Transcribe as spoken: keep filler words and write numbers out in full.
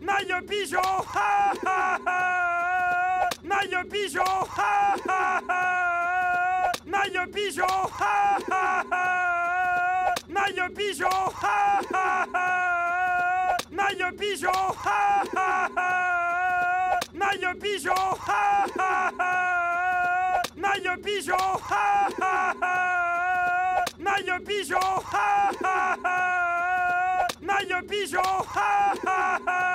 Maille pigeon, ha ha ha. Maille pigeon, ha ha ha. Maille pigeon, ha ha ha. Maille pigeon, ha ha ha. Maille pigeon, ha ha ha. Maille pigeon, ha ha ha. Maille pigeon, ha ha ha. Maille pigeon, ha ha ha. Maille pigeon, ha ha ha.